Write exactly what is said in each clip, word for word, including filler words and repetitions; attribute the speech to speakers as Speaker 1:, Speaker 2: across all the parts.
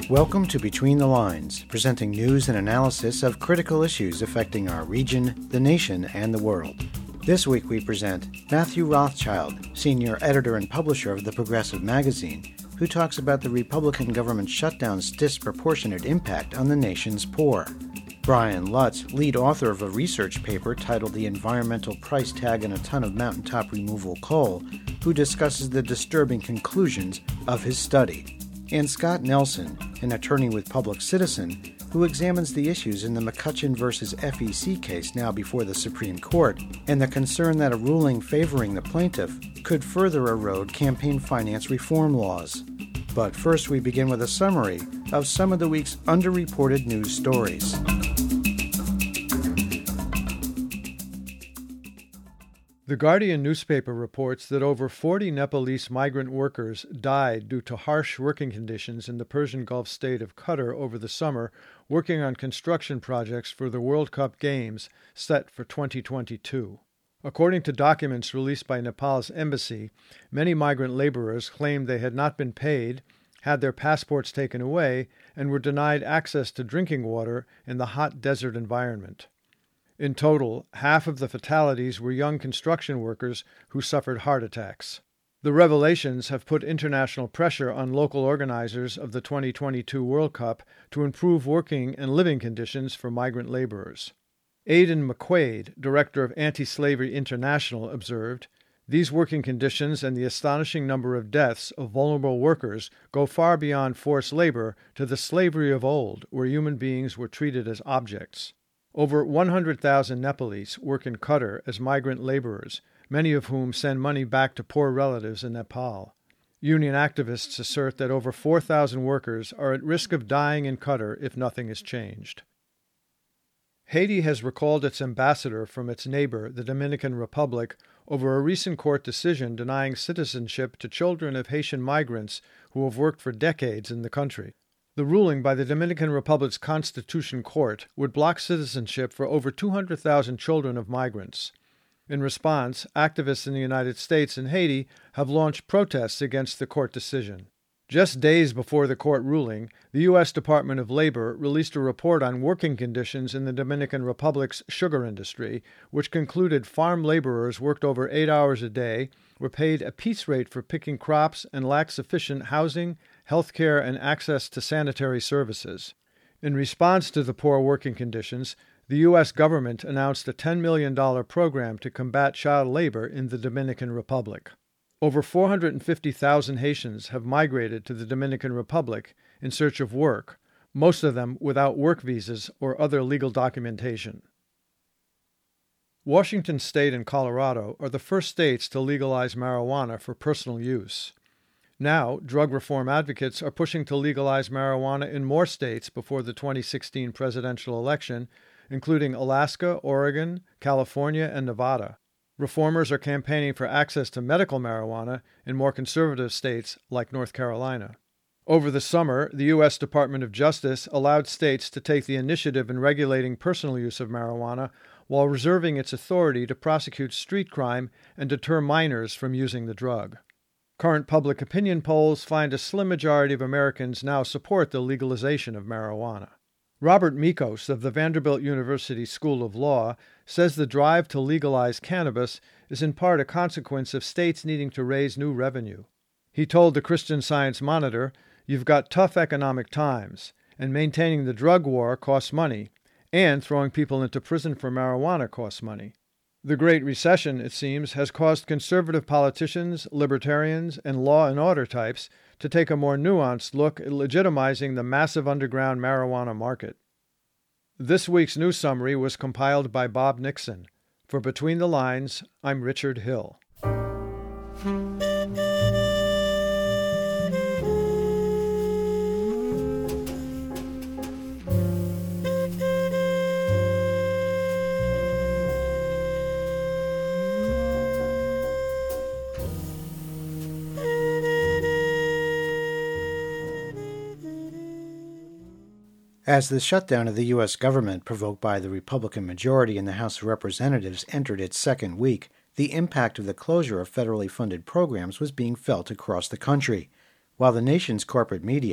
Speaker 1: Welcome to Between the Lines, presenting news and analysis of critical issues affecting our region, the nation, and the world. This week we present Matthew Rothschild, senior editor and publisher of the Progressive magazine, who talks about the Republican government shutdown's disproportionate impact on the nation's poor. Brian Lutz, lead author of a research paper titled The Environmental Price Tag on a Ton of Mountaintop Removal Coal, who discusses the disturbing conclusions of his study. And Scott Nelson, an attorney with Public Citizen, who examines the issues in the McCutcheon versus F E C case now before the Supreme Court, and the concern that a ruling favoring the plaintiff could further erode campaign finance reform laws. But first we begin with a summary of some of the week's underreported news stories.
Speaker 2: The Guardian newspaper reports that over forty Nepalese migrant workers died due to harsh working conditions in the Persian Gulf state of Qatar over the summer, working on construction projects for the World Cup Games set for twenty twenty-two. According to documents released by Nepal's embassy, many migrant laborers claimed they had not been paid, had their passports taken away, and were denied access to drinking water in the hot desert environment. In total, half of the fatalities were young construction workers who suffered heart attacks. The revelations have put international pressure on local organizers of the twenty twenty-two World Cup to improve working and living conditions for migrant laborers. Aidan McQuaid, director of Anti-Slavery International, observed, "These working conditions and the astonishing number of deaths of vulnerable workers go far beyond forced labor to the slavery of old, where human beings were treated as objects." Over one hundred thousand Nepalese work in Qatar as migrant laborers, many of whom send money back to poor relatives in Nepal. Union activists assert that over four thousand workers are at risk of dying in Qatar if nothing is changed. Haiti has recalled its ambassador from its neighbor, the Dominican Republic, over a recent court decision denying citizenship to children of Haitian migrants who have worked for decades in the country. The ruling by the Dominican Republic's Constitution Court would block citizenship for over two hundred thousand children of migrants. In response, activists in the United States and Haiti have launched protests against the court decision. Just days before the court ruling, the U S Department of Labor released a report on working conditions in the Dominican Republic's sugar industry, which concluded farm laborers worked over eight hours a day, were paid a piece rate for picking crops, and lacked sufficient housing, health care, and access to sanitary services. In response to the poor working conditions, the U S government announced a ten million dollars program to combat child labor in the Dominican Republic. Over four hundred fifty thousand Haitians have migrated to the Dominican Republic in search of work, most of them without work visas or other legal documentation. Washington State and Colorado are the first states to legalize marijuana for personal use. Now, drug reform advocates are pushing to legalize marijuana in more states before the twenty sixteen presidential election, including Alaska, Oregon, California, and Nevada. Reformers are campaigning for access to medical marijuana in more conservative states like North Carolina. Over the summer, the U S Department of Justice allowed states to take the initiative in regulating personal use of marijuana while reserving its authority to prosecute street crime and deter minors from using the drug. Current public opinion polls find a slim majority of Americans now support the legalization of marijuana. Robert Mikos of the Vanderbilt University School of Law says the drive to legalize cannabis is in part a consequence of states needing to raise new revenue. He told the Christian Science Monitor, "You've got tough economic times, and maintaining the drug war costs money, and throwing people into prison for marijuana costs money." The Great Recession, it seems, has caused conservative politicians, libertarians, and law and order types to take a more nuanced look at legitimizing the massive underground marijuana market. This week's news summary was compiled by Bob Nixon. For Between the Lines, I'm Richard Hill.
Speaker 1: As the shutdown of the U S government provoked by the Republican majority in the House of Representatives entered its second week, the impact of the closure of federally funded programs was being felt across the country. While the nation's corporate media,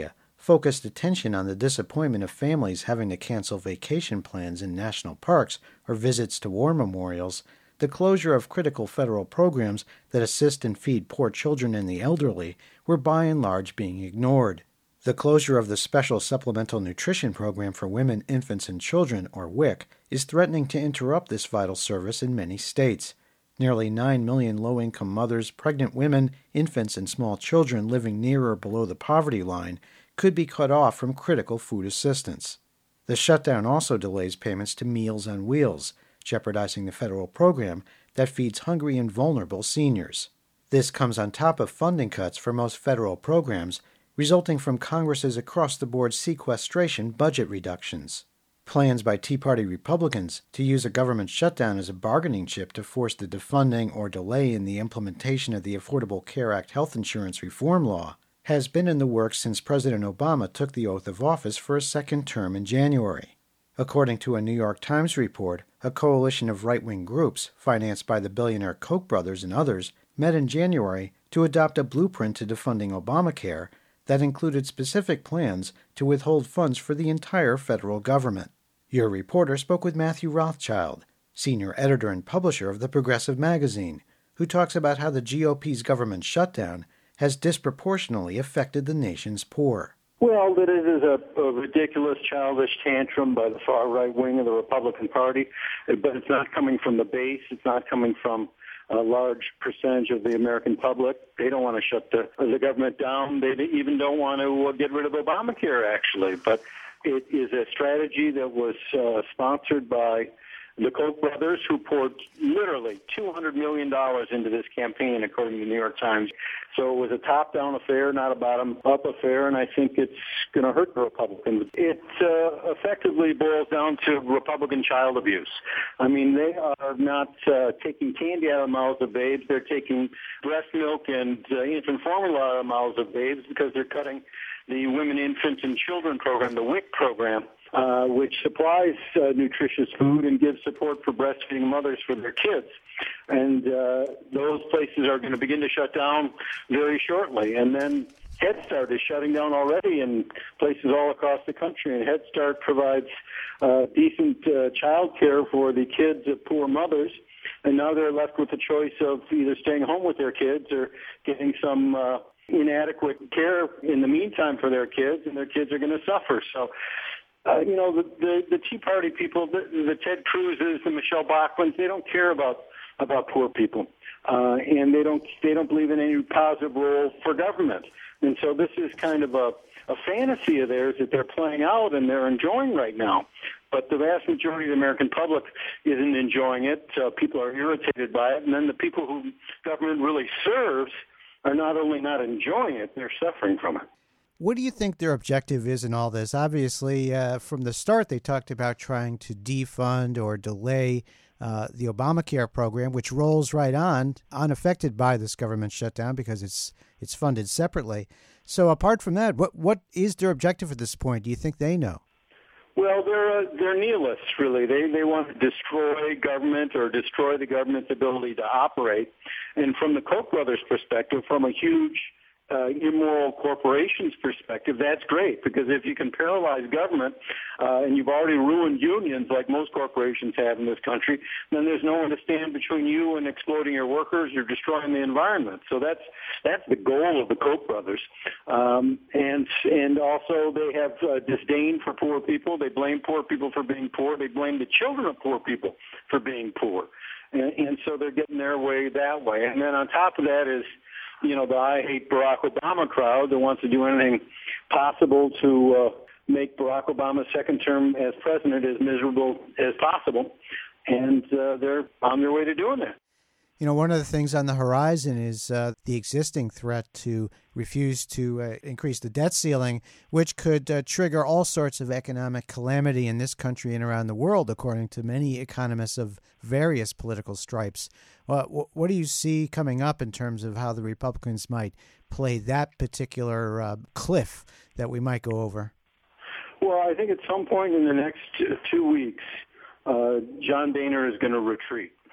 Speaker 1: focused attention on the disappointment of families having to cancel vacation plans in national parks or visits to war memorials, the closure of critical federal programs that assist and feed poor children and the elderly were by and large being ignored. The closure of the Special Supplemental Nutrition Program for Women, Infants, and Children, or W I C, is threatening to interrupt this vital service in many states. Nearly nine million low-income mothers, pregnant women, infants, and small children living near or below the poverty line could be cut off from critical food assistance. The shutdown also delays payments to Meals on Wheels, jeopardizing the federal program that feeds hungry and vulnerable seniors. This comes on top of funding cuts for most federal programs, resulting from Congress's across-the-board sequestration budget reductions. Plans by Tea Party Republicans to use a government shutdown as a bargaining chip to force the defunding or delay in the implementation of the Affordable Care Act health insurance reform law has been in the works since President Obama took the oath of office for a second term in January. According to a New York Times report, a coalition of right-wing groups, financed by the billionaire Koch brothers and others, met in January to adopt a blueprint to defunding Obamacare that included specific plans to withhold funds for the entire federal government. Your reporter spoke with Matthew Rothschild, senior editor and publisher of the Progressive magazine, who talks about how the G O P's government shutdown has disproportionately affected the nation's poor.
Speaker 3: Well, that it is a, a ridiculous, childish tantrum by the far right wing of the Republican Party, but it's not coming from the base. It's not coming from a large percentage of the American public. They don't want to shut the, the government down. They even don't want to uh, get rid of Obamacare, actually. But it is a strategy that was uh, sponsored by the Koch brothers, who poured literally two hundred million dollars into this campaign, according to the New York Times. So it was a top-down affair, not a bottom-up affair, and I think it's going to hurt the Republicans. It uh, effectively boils down to Republican child abuse. I mean, they are not uh, taking candy out of the mouths of babes. They're taking breast milk and uh, infant formula out of the mouths of babes because they're cutting the Women, Infants, and Children program, the W I C program, uh, which supplies uh, nutritious food and gives support for breastfeeding mothers for their kids. And uh, those places are going to begin to shut down very shortly. And then Head Start is shutting down already in places all across the country. And Head Start provides uh, decent uh, child care for the kids of poor mothers. And now they're left with the choice of either staying home with their kids or getting some uh, inadequate care in the meantime for their kids, and their kids are going to suffer. So, uh, you know, the, the, the Tea Party people, the, the Ted Cruzes, the Michelle Bachmans, they don't care about about poor people, uh, and they don't they don't believe in any positive role for government. And so this is kind of a, a fantasy of theirs that they're playing out and they're enjoying right now. But the vast majority of the American public isn't enjoying it. Uh, people are irritated by it, and then the people who government really serves are not only not enjoying it, they're suffering from it.
Speaker 1: What do you think their objective is in all this? Obviously, uh, from the start, they talked about trying to defund or delay uh, the Obamacare program, which rolls right on, unaffected by this government shutdown because it's it's funded separately. So apart from that, what what is their objective at this point? Do you think they know?
Speaker 3: Well, they're uh, they're nihilists, really. They they want to destroy government or destroy the government's ability to operate. And from the Koch brothers' perspective, from a huge uh, immoral corporation's perspective, that's great, because if you can paralyze government uh, and you've already ruined unions like most corporations have in this country, then there's no one to stand between you and exploiting your workers or destroying the environment. So that's that's the goal of the Koch brothers. Um, and and also they have uh, disdain for poor people. They blame poor people for being poor. They blame the children of poor people for being poor. And, and so they're getting their way that way. And then on top of that is, you know, the I hate Barack Obama crowd that wants to do anything possible to uh, make Barack Obama's second term as president as miserable as possible. And uh, they're on their way to doing that.
Speaker 1: You know, one of the things on the horizon is uh, the existing threat to refuse to uh, increase the debt ceiling, which could uh, trigger all sorts of economic calamity in this country and around the world, according to many economists of various political stripes. Uh, what do you see coming up in terms of how the Republicans might play that particular uh, cliff that we might go over?
Speaker 3: Well, I think at some point in the next two weeks, uh, John Boehner is going to retreat.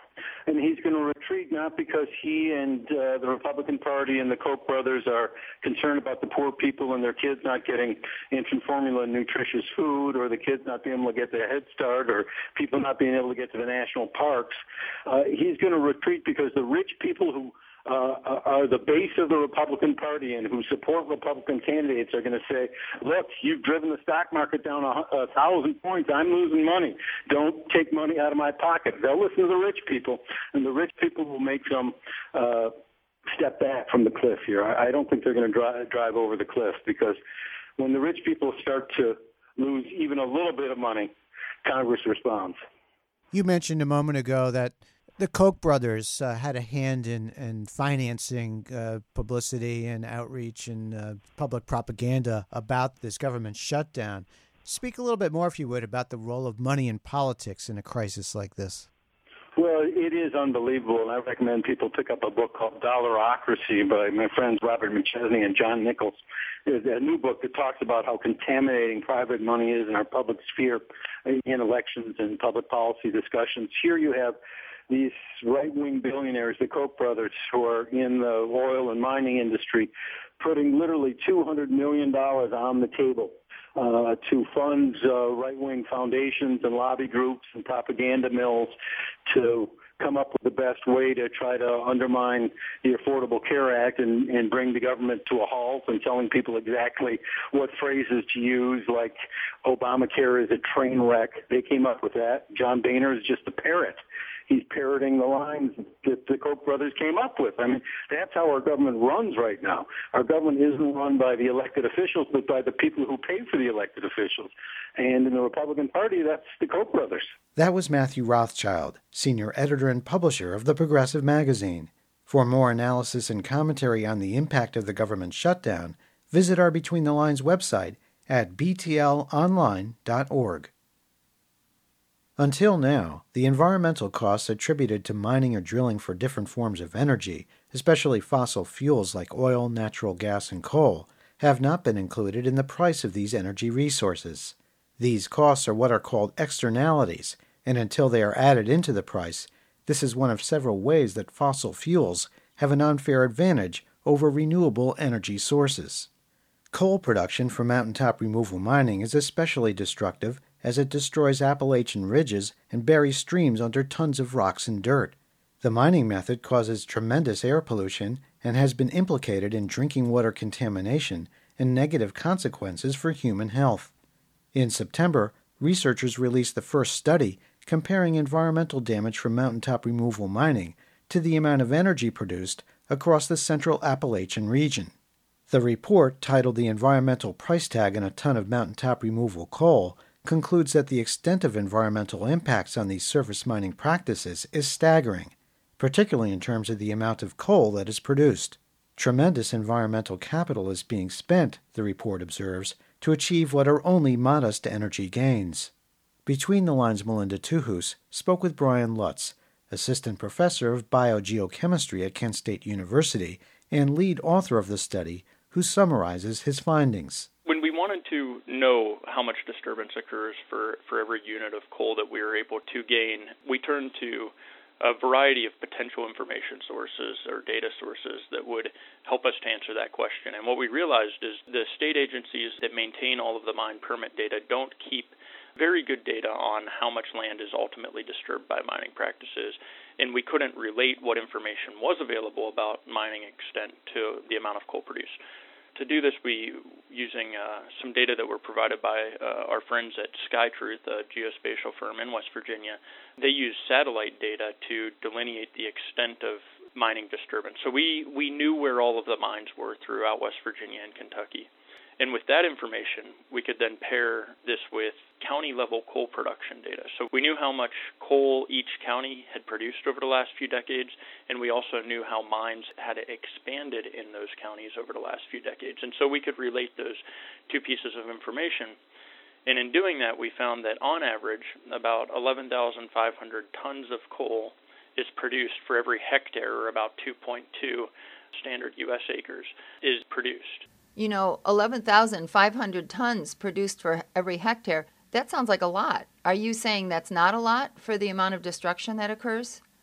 Speaker 3: And he's going to retreat not because he and uh, the Republican Party and the Koch brothers are concerned about the poor people and their kids not getting infant formula and nutritious food, or the kids not being able to get their Head Start, or people not being able to get to the national parks. Uh, he's going to retreat because the rich people who Uh, are the base of the Republican Party and who support Republican candidates are going to say, look, you've driven the stock market down a, a thousand points. I'm losing money. Don't take money out of my pocket. They'll listen to the rich people, and the rich people will make them uh, step back from the cliff here. I, I don't think they're going to drive, drive over the cliff, because when the rich people start to lose even a little bit of money, Congress responds.
Speaker 1: You mentioned a moment ago that the Koch brothers uh, had a hand in, in financing uh, publicity and outreach and uh, public propaganda about this government shutdown. Speak a little bit more, if you would, about the role of money in politics in a crisis like this.
Speaker 3: Well, it is unbelievable, and I recommend people pick up a book called Dollarocracy by my friends Robert McChesney and John Nichols. It's a new book that talks about how contaminating private money is in our public sphere in elections and public policy discussions. Here you have these right-wing billionaires, the Koch brothers, who are in the oil and mining industry, putting literally two hundred million dollars on the table uh, to fund uh, right-wing foundations and lobby groups and propaganda mills to come up with the best way to try to undermine the Affordable Care Act and, and bring the government to a halt, and telling people exactly what phrases to use, like Obamacare is a train wreck. They came up with that. John Boehner is just a parrot. He's parroting the lines that the Koch brothers came up with. I mean, that's how our government runs right now. Our government isn't run by the elected officials, but by the people who pay for the elected officials. And in the Republican Party, that's the Koch brothers.
Speaker 1: That was Matthew Rothschild, senior editor and publisher of the Progressive magazine. For more analysis and commentary on the impact of the government shutdown, visit our Between the Lines website at b t l online dot org. Until now, the environmental costs attributed to mining or drilling for different forms of energy, especially fossil fuels like oil, natural gas, and coal, have not been included in the price of these energy resources. These costs are what are called externalities, and until they are added into the price, this is one of several ways that fossil fuels have an unfair advantage over renewable energy sources. Coal production for mountaintop removal mining is especially destructive, as it destroys Appalachian ridges and buries streams under tons of rocks and dirt. The mining method causes tremendous air pollution and has been implicated in drinking water contamination and negative consequences for human health. In September, researchers released the first study comparing environmental damage from mountaintop removal mining to the amount of energy produced across the central Appalachian region. The report, titled The Environmental Price Tag on a Ton of Mountaintop Removal Coal, concludes that the extent of environmental impacts on these surface mining practices is staggering, particularly in terms of the amount of coal that is produced. Tremendous environmental capital is being spent, the report observes, to achieve what are only modest energy gains. Between the Lines' Melinda Tuhus spoke with Brian Lutz, assistant professor of biogeochemistry at Kent State University and lead author of the study, who summarizes his findings.
Speaker 4: When we wanted to know how much disturbance occurs for, for every unit of coal that we were able to gain, we turned to a variety of potential information sources or data sources that would help us to answer that question. And what we realized is the state agencies that maintain all of the mine permit data don't keep very good data on how much land is ultimately disturbed by mining practices, and we couldn't relate what information was available about mining extent to the amount of coal produced. To do this, we, using uh, some data that were provided by uh, our friends at SkyTruth, a geospatial firm in West Virginia, they use satellite data to delineate the extent of mining disturbance. So we, we knew where all of the mines were throughout West Virginia and Kentucky. And with that information, we could then pair this with county-level coal production data. So we knew how much coal each county had produced over the last few decades, and we also knew how mines had expanded in those counties over the last few decades. And so we could relate those two pieces of information. And in doing that, we found that on average, about eleven thousand five hundred tons of coal is produced for every hectare, or about two point two standard U S acres, is produced.
Speaker 5: You know, eleven thousand five hundred tons produced for every hectare, that sounds like a lot. Are you saying that's not a lot for the amount of destruction that occurs?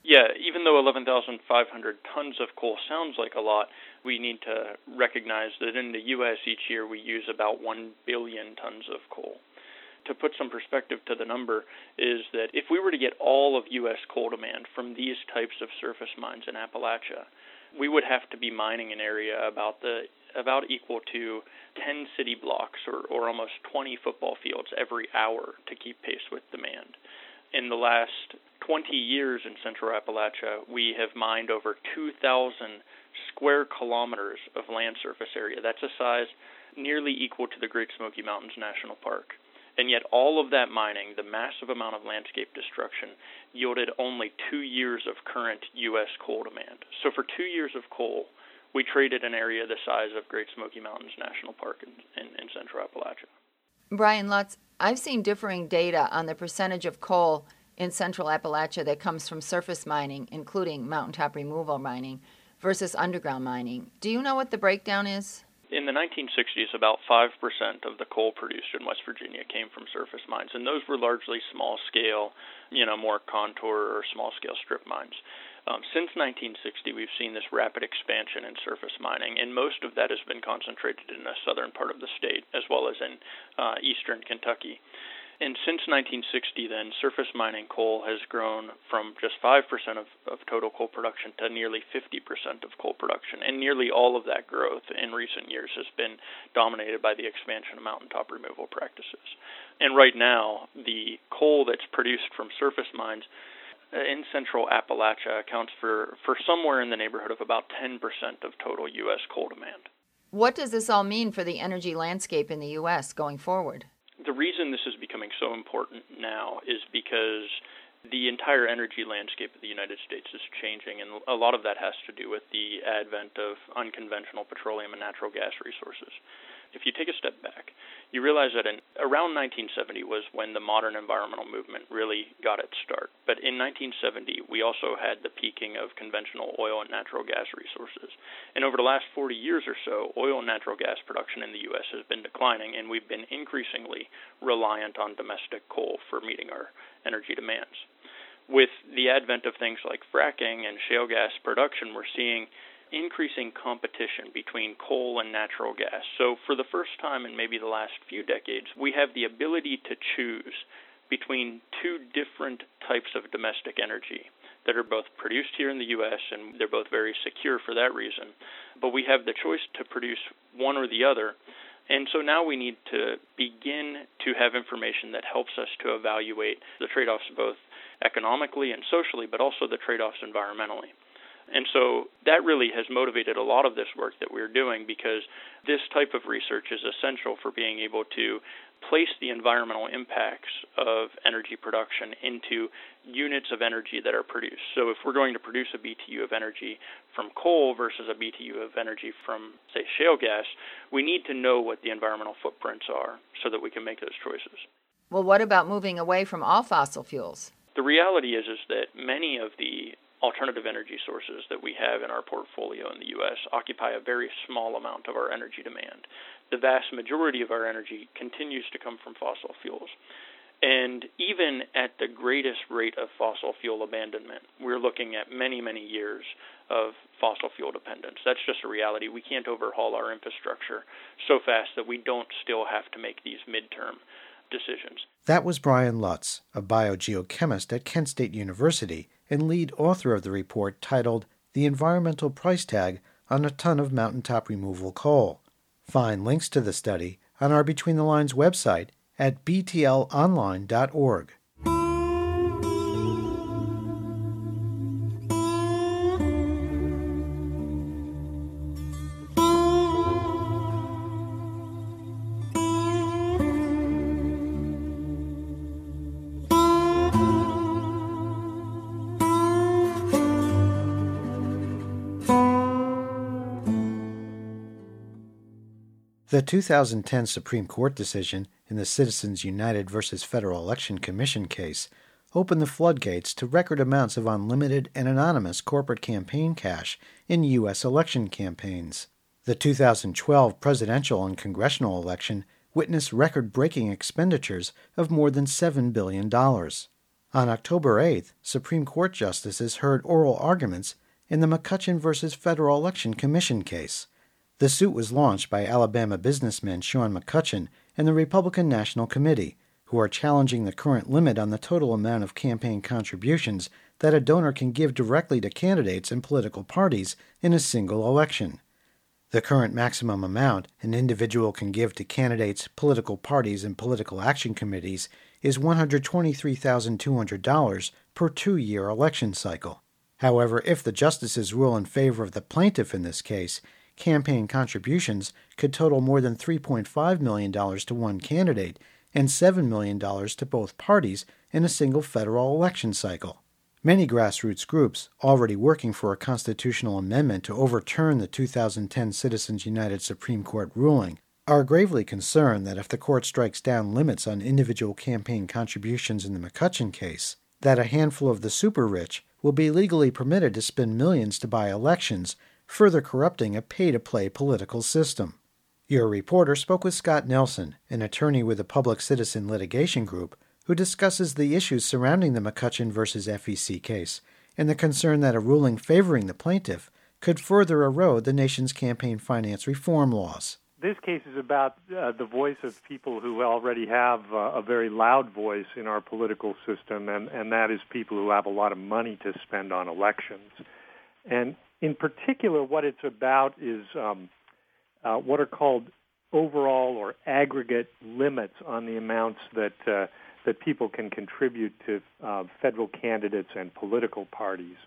Speaker 4: Yeah, even though eleven thousand five hundred tons of coal sounds like a lot, we need to recognize that in the U S each year we use about one billion tons of coal. To put some perspective to the number is that if we were to get all of U S coal demand from these types of surface mines in Appalachia, we would have to be mining an area about the about equal to ten city blocks or, or almost twenty football fields every hour to keep pace with demand. In the last twenty years in Central Appalachia, we have mined over two thousand square kilometers of land surface area. That's a size nearly equal to the Great Smoky Mountains National Park. And yet all of that mining, the massive amount of landscape destruction, yielded only two years of current U S coal demand. So for two years of coal, we traded an area the size of Great Smoky Mountains National Park in, in, in Central Appalachia.
Speaker 5: Brian Lutz, I've seen differing data on the percentage of coal in Central Appalachia that comes from surface mining, including mountaintop removal mining, versus underground mining. Do you know what the breakdown is?
Speaker 4: In the nineteen sixties, about five percent of the coal produced in West Virginia came from surface mines, and those were largely small-scale, you know, more contour or small-scale strip mines. Um, since nineteen sixty, we've seen this rapid expansion in surface mining, and most of that has been concentrated in the southern part of the state, as well as in uh, eastern Kentucky. And since nineteen sixty, then, surface mining coal has grown from just five percent of, of total coal production to nearly fifty percent of coal production. And nearly all of that growth in recent years has been dominated by the expansion of mountaintop removal practices. And right now, the coal that's produced from surface mines in Central Appalachia accounts for, for somewhere in the neighborhood of about ten percent of total U S coal demand.
Speaker 5: What does this all mean for the energy landscape in the U S going forward?
Speaker 4: The reason this is becoming so important now is because the entire energy landscape of the United States is changing, and a lot of that has to do with the advent of unconventional petroleum and natural gas resources. If you take a step back, you realize that in around nineteen seventy was when the modern environmental movement really got its start. But in nineteen seventy, we also had the peaking of conventional oil and natural gas resources. And over the last forty years or so, oil and natural gas production in the U S has been declining, and we've been increasingly reliant on domestic coal for meeting our energy demands. With the advent of things like fracking and shale gas production, we're seeing increasing competition between coal and natural gas. So for the first time in maybe the last few decades, we have the ability to choose between two different types of domestic energy that are both produced here in the U S, and they're both very secure for that reason. But we have the choice to produce one or the other. And so now we need to begin to have information that helps us to evaluate the trade-offs both economically and socially, but also the trade-offs environmentally. And so that really has motivated a lot of this work that we're doing, because this type of research is essential for being able to place the environmental impacts of energy production into units of energy that are produced. So if we're going to produce a B T U of energy from coal versus a B T U of energy from, say, shale gas, we need to know what the environmental footprints are so that we can make those choices.
Speaker 5: Well, what about moving away from all fossil fuels?
Speaker 4: The reality is, is that many of the alternative energy sources that we have in our portfolio in the U S occupy a very small amount of our energy demand. The vast majority of our energy continues to come from fossil fuels. And even at the greatest rate of fossil fuel abandonment, we're looking at many, many years of fossil fuel dependence. That's just a reality. We can't overhaul our infrastructure so fast that we don't still have to make these midterm decisions.
Speaker 1: That was Brian Lutz, a biogeochemist at Kent State University and lead author of the report titled The Environmental Price Tag on a Ton of Mountaintop Removal Coal. Find links to the study on our Between the Lines website at b t l online dot org. The two thousand ten Supreme Court decision in the Citizens United versus Federal Election Commission case opened the floodgates to record amounts of unlimited and anonymous corporate campaign cash in U S election campaigns. The two thousand twelve presidential and congressional election witnessed record-breaking expenditures of more than seven billion dollars. On October eighth, Supreme Court justices heard oral arguments in the McCutcheon versus Federal Election Commission case. The suit was launched by Alabama businessman Sean McCutcheon and the Republican National Committee, who are challenging the current limit on the total amount of campaign contributions that a donor can give directly to candidates and political parties in a single election. The current maximum amount an individual can give to candidates, political parties, and political action committees is one hundred twenty-three thousand two hundred dollars per two-year election cycle. However, if the justices rule in favor of the plaintiff in this case, campaign contributions could total more than three point five million dollars to one candidate and seven million dollars to both parties in a single federal election cycle. Many grassroots groups, already working for a constitutional amendment to overturn the two thousand ten Citizens United Supreme Court ruling, are gravely concerned that if the court strikes down limits on individual campaign contributions in the McCutcheon case, that a handful of the super-rich will be legally permitted to spend millions to buy elections, further corrupting a pay-to-play political system. Your reporter spoke with Scott Nelson, an attorney with the Public Citizen Litigation Group, who discusses the issues surrounding the McCutcheon versus F E C case and the concern that a ruling favoring the plaintiff could further erode the nation's campaign finance reform laws.
Speaker 6: This case is about uh, the voice of people who already have uh, a very loud voice in our political system, and, and that is people who have a lot of money to spend on elections. And in particular, what it's about is um, uh, what are called overall or aggregate limits on the amounts that uh, that people can contribute to uh, federal candidates and political parties.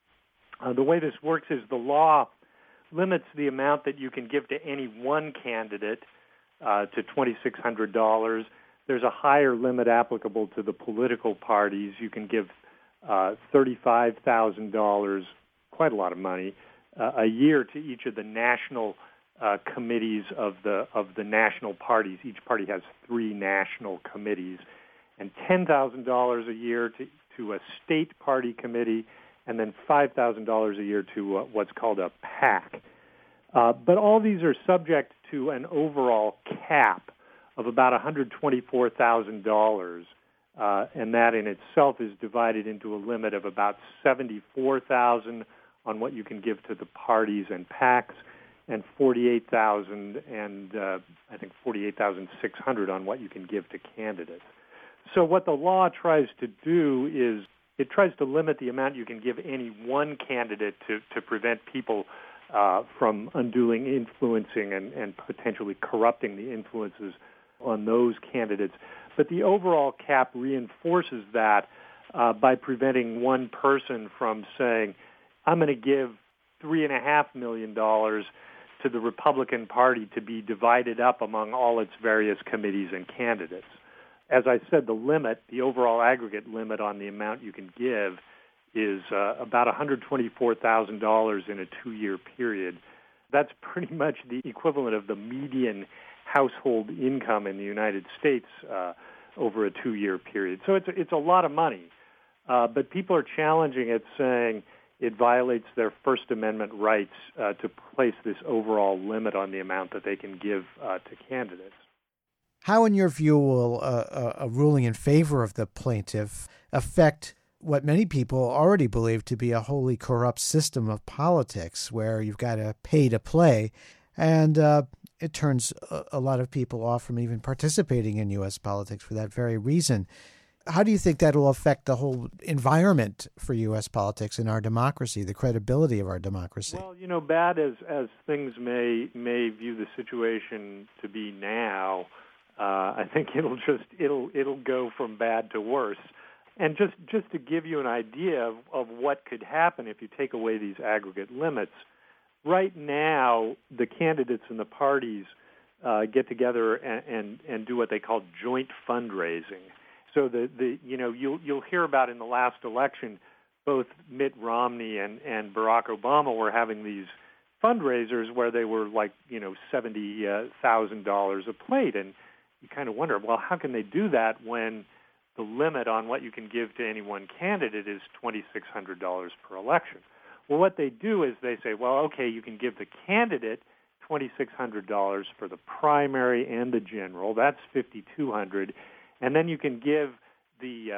Speaker 6: Uh, the way this works is the law limits the amount that you can give to any one candidate uh, to two thousand six hundred dollars. There's a higher limit applicable to the political parties. You can give uh, thirty-five thousand dollars, quite a lot of money, uh, a year to each of the national uh, committees of the of the national parties. Each party has three national committees, and ten thousand dollars a year to, to a state party committee, and then five thousand dollars a year to uh, what's called a PAC. Uh, but all these are subject to an overall cap of about one hundred twenty-four thousand dollars, uh, and that in itself is divided into a limit of about seventy-four thousand dollars on what you can give to the parties and PACs, and forty-eight thousand dollars and uh, I think forty-eight thousand six hundred dollars on what you can give to candidates. So what the law tries to do is it tries to limit the amount you can give any one candidate to, to prevent people uh, from unduly influencing and, and potentially corrupting the influences on those candidates. But the overall cap reinforces that uh, by preventing one person from saying, I'm going to give three and a half million dollars to the Republican Party to be divided up among all its various committees and candidates. As I said, the limit, the overall aggregate limit on the amount you can give is uh, about one hundred twenty-four thousand dollars in a two-year period. That's pretty much the equivalent of the median household income in the United States uh, over a two-year period. So it's a, it's a lot of money. Uh, but people are challenging it, saying it violates their First Amendment rights uh, to place this overall limit on the amount that they can give uh, to candidates.
Speaker 1: How, in your view, will a, a ruling in favor of the plaintiff affect what many people already believe to be a wholly corrupt system of politics, where you've got to pay to play, and uh, it turns a, a lot of people off from even participating in U S politics for that very reason? How do you think that will affect the whole environment for U S politics and our democracy, the credibility of our democracy?
Speaker 6: Well, you know, bad as, as things may may view the situation to be now, Uh, I think it'll just it'll it'll go from bad to worse. And just, just to give you an idea of, of what could happen if you take away these aggregate limits, right now the candidates and the parties uh, get together and, and, and do what they call joint fundraising. So the, the you know you'll you'll hear about in the last election, both Mitt Romney and, and Barack Obama were having these fundraisers where they were like you know seventy thousand dollars a plate, and you kind of wonder, well, how can they do that when the limit on what you can give to any one candidate is two thousand six hundred dollars per election? Well, what they do is they say, well, okay, you can give the candidate two thousand six hundred dollars for the primary and the general. That's five thousand two hundred dollars. And then you can give the uh,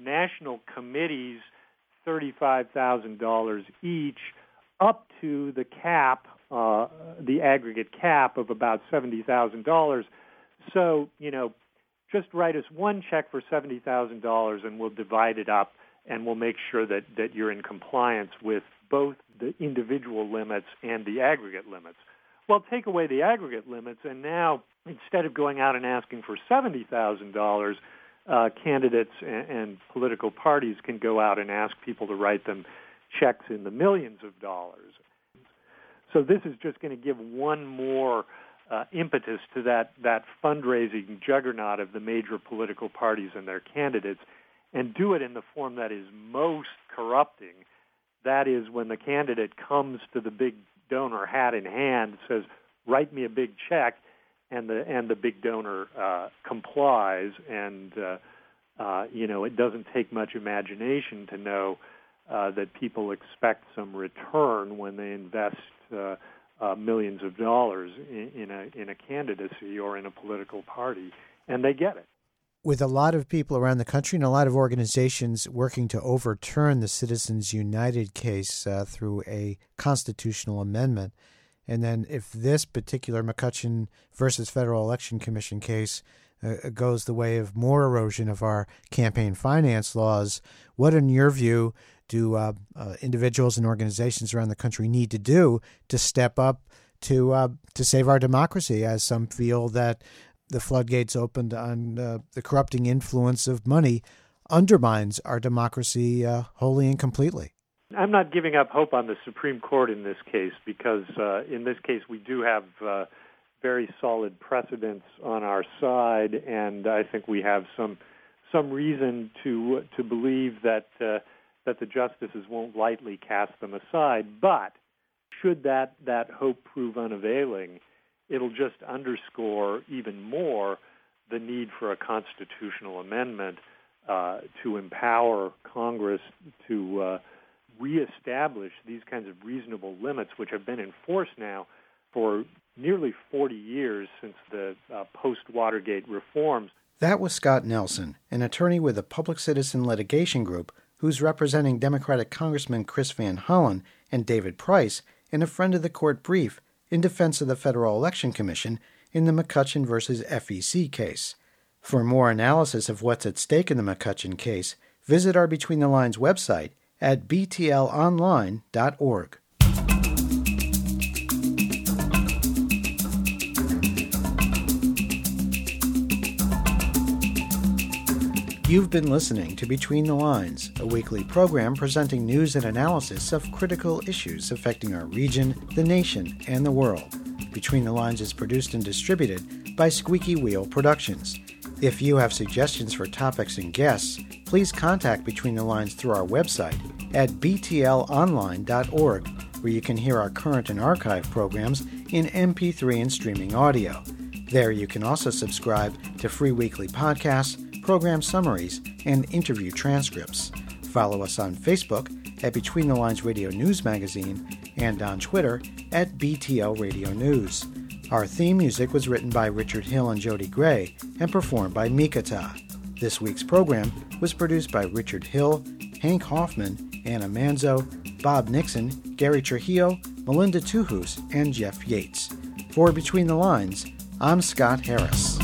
Speaker 6: national committees thirty-five thousand dollars each, up to the cap, uh, the aggregate cap of about seventy thousand dollars. So, you know, just write us one check for seventy thousand dollars and we'll divide it up and we'll make sure that, that you're in compliance with both the individual limits and the aggregate limits. Well, take away the aggregate limits, and now instead of going out and asking for seventy thousand dollars, uh, candidates and, and political parties can go out and ask people to write them checks in the millions of dollars. So this is just going to give one more uh, impetus to that, that fundraising juggernaut of the major political parties and their candidates, and do it in the form that is most corrupting. That is, when the candidate comes to the big donor hat in hand, says, write me a big check, and the and the big donor uh, complies. And, uh, uh, you know, it doesn't take much imagination to know uh, that people expect some return when they invest uh, uh, millions of dollars in, in, a, in a candidacy or in a political party, and they get it.
Speaker 1: With a lot of people around the country and a lot of organizations working to overturn the Citizens United case uh, through a constitutional amendment. And then if this particular McCutcheon versus Federal Election Commission case uh, goes the way of more erosion of our campaign finance laws, what, in your view, do uh, uh, individuals and organizations around the country need to do to step up to uh, to save our democracy, as some feel that the floodgates opened on uh, the corrupting influence of money undermines our democracy uh, wholly and completely?
Speaker 6: I'm not giving up hope on the Supreme Court in this case, because uh, in this case we do have uh, very solid precedents on our side, and I think we have some some reason to to believe that uh, that the justices won't lightly cast them aside. But should that, that hope prove unavailing, it'll just underscore even more the need for a constitutional amendment uh, to empower Congress to uh, reestablish these kinds of reasonable limits, which have been enforced now for nearly forty years since the uh, post-Watergate reforms.
Speaker 1: That was Scott Nelson, an attorney with the Public Citizen Litigation Group, who's representing Democratic Congressman Chris Van Hollen and David Price in a friend of the court brief in defense of the Federal Election Commission in the McCutcheon versus F E C case. For more analysis of what's at stake in the McCutcheon case, visit our Between the Lines website at b t l online dot org. You've been listening to Between the Lines, a weekly program presenting news and analysis of critical issues affecting our region, the nation, and the world. Between the Lines is produced and distributed by Squeaky Wheel Productions. If you have suggestions for topics and guests, please contact Between the Lines through our website at b t l online dot org, where you can hear our current and archive programs in M P three and streaming audio. There you can also subscribe to free weekly podcasts, program summaries, and interview transcripts. Follow us on Facebook at Between the Lines Radio News Magazine and on Twitter at B T L Radio News. Our theme music was written by Richard Hill and Jody Gray and performed by Mikata. This week's program was produced by Richard Hill, Hank Hoffman, Anna Manzo, Bob Nixon, Gary Trujillo, Melinda Tuhus, and Jeff Yates. For Between the Lines, I'm Scott Harris.